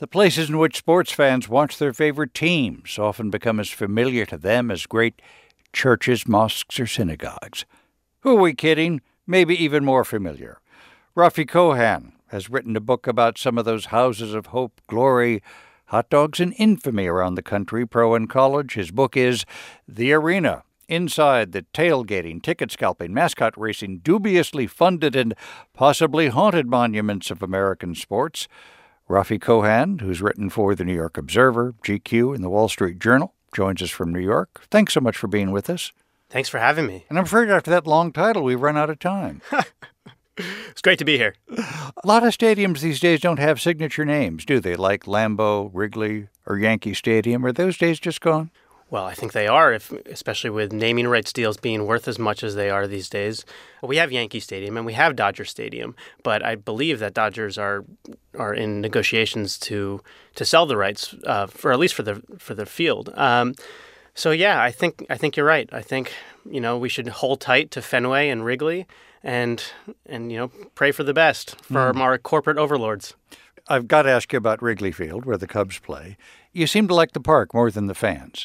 The places in which sports fans watch their favorite teams often become as familiar to them as great churches, mosques, or synagogues. Who are we kidding? Maybe even more familiar. Rafi Kohan has written a book about some of those houses of hope, glory, hot dogs, and infamy around the country, pro and college. His book is The Arena, Inside the Tailgating, Ticket Scalping, Mascot Racing, Dubiously Funded and Possibly Haunted Monuments of American Sports. Rafi Kohan, who's written for the New York Observer, GQ, and the Wall Street Journal, joins us from New York. Thanks so much for being with us. Thanks for having me. And I'm afraid after that long title, we've run out of time. It's great to be here. A lot of stadiums these days don't have signature names, do they? Like Lambeau, Wrigley, or Yankee Stadium. Are those days just gone? Well, I think they are, especially with naming rights deals being worth as much as they are these days. Well, we have Yankee Stadium and we have Dodger Stadium, but I believe that Dodgers are in negotiations to sell the rights for at least for the field. So yeah, I think you're right. I think we should hold tight to Fenway and Wrigley, and pray for the best for our corporate overlords. I've got to ask you about Wrigley Field, where the Cubs play. You seem to like the park more than the fans.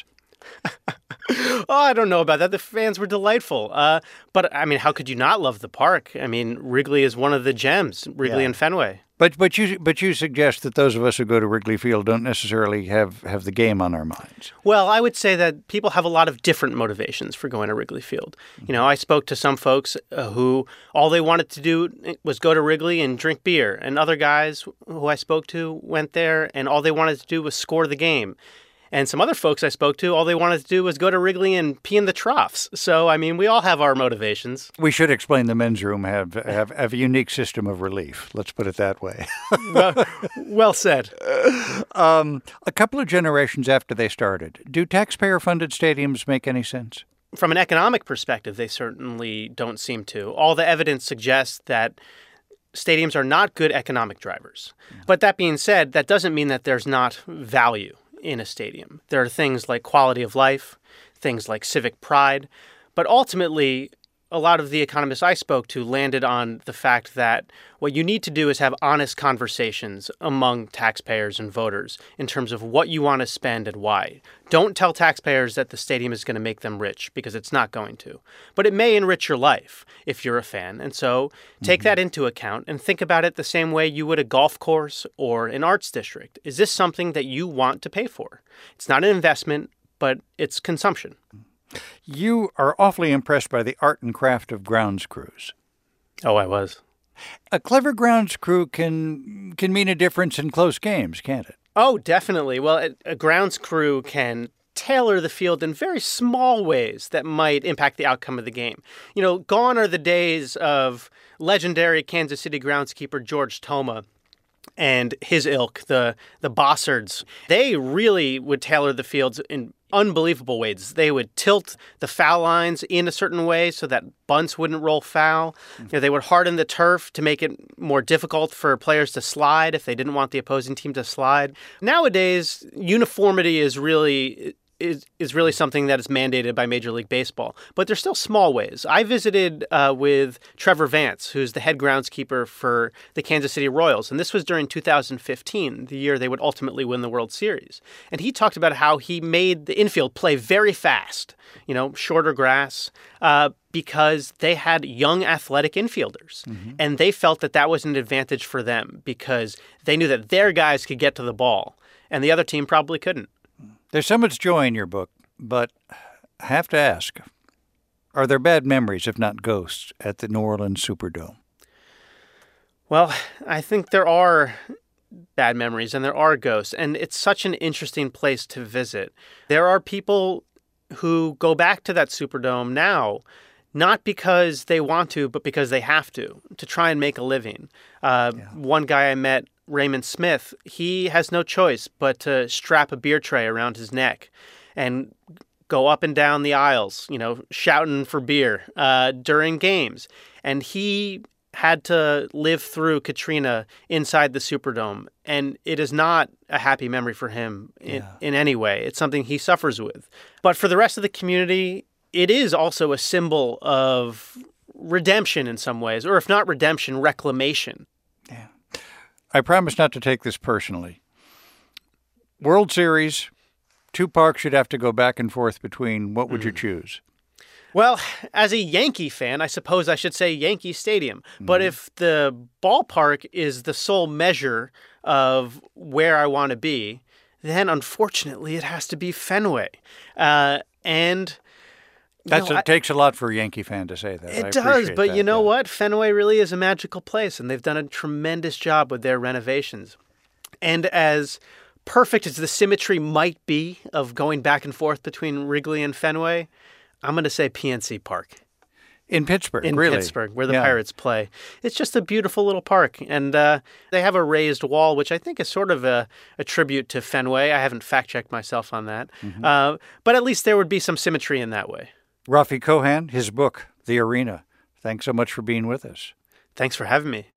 Oh, I don't know about that. The fans were delightful. But, I mean, how could you not love the park? I mean, Wrigley is one of the gems, Wrigley and Fenway. But you suggest that those of us who go to Wrigley Field don't necessarily have the game on our minds. Well, I would say that people have a lot of different motivations for going to Wrigley Field. I spoke to some folks who all they wanted to do was go to Wrigley and drink beer. And other guys who I spoke to went there and all they wanted to do was score the game. And some other folks I spoke to, all they wanted to do was go to Wrigley and pee in the troughs. So, I mean, we all have our motivations. We should explain the men's room have a unique system of relief. Let's put it that way. Well said. A couple of generations after they started, do taxpayer-funded stadiums make any sense? From an economic perspective, they certainly don't seem to. All the evidence suggests that stadiums are not good economic drivers. But that being said, that doesn't mean that there's not value in a stadium. There are things like quality of life, things like civic pride, but ultimately, a lot of the economists I spoke to landed on the fact that what you need to do is have honest conversations among taxpayers and voters in terms of what you want to spend and why. Don't tell taxpayers that the stadium is going to make them rich, because it's not going to. But it may enrich your life if you're a fan. And so take that into account and think about it the same way you would a golf course or an arts district. Is this something that you want to pay for? It's not an investment, but it's consumption. You are awfully impressed by the art and craft of grounds crews. Oh, I was. A clever grounds crew can mean a difference in close games, can't it? Oh, definitely. Well, a grounds crew can tailor the field in very small ways that might impact the outcome of the game. Gone are the days of legendary Kansas City groundskeeper George Toma and his ilk, the Bossards. They really would tailor the fields in unbelievable ways. They would tilt the foul lines in a certain way so that bunts wouldn't roll foul. They would harden the turf to make it more difficult for players to slide if they didn't want the opposing team to slide. Nowadays, uniformity is really something that is mandated by Major League Baseball. But there's still small ways. I visited with Trevor Vance, who's the head groundskeeper for the Kansas City Royals. And this was during 2015, the year they would ultimately win the World Series. And he talked about how he made the infield play very fast, shorter grass, because they had young athletic infielders. And they felt that was an advantage for them because they knew that their guys could get to the ball and the other team probably couldn't. There's so much joy in your book, but I have to ask, are there bad memories, if not ghosts, at the New Orleans Superdome? Well, I think there are bad memories and there are ghosts, and it's such an interesting place to visit. There are people who go back to that Superdome now, not because they want to, but because they have to try and make a living. One guy I met, Raymond Smith, he has no choice but to strap a beer tray around his neck and go up and down the aisles, shouting for beer during games. And he had to live through Katrina inside the Superdome. And it is not a happy memory for him in any way. It's something he suffers with. But for the rest of the community, it is also a symbol of redemption in some ways, or if not redemption, reclamation. Yeah. I promise not to take this personally, World Series, two parks you'd have to go back and forth between. What would you choose? Well, as a Yankee fan, I suppose I should say Yankee Stadium. But if the ballpark is the sole measure of where I want to be, then unfortunately it has to be Fenway. And It takes a lot for a Yankee fan to say that. it does, but you know what? Fenway really is a magical place, and they've done a tremendous job with their renovations. And as perfect as the symmetry might be of going back and forth between Wrigley and Fenway, I'm going to say PNC Park. In Pittsburgh, In really? Pittsburgh, where the Pirates play. It's just a beautiful little park. And they have a raised wall, which I think is sort of a tribute to Fenway. I haven't fact-checked myself on that. But at least there would be some symmetry in that way. Rafi Kohan, his book, The Arena. Thanks so much for being with us. Thanks for having me.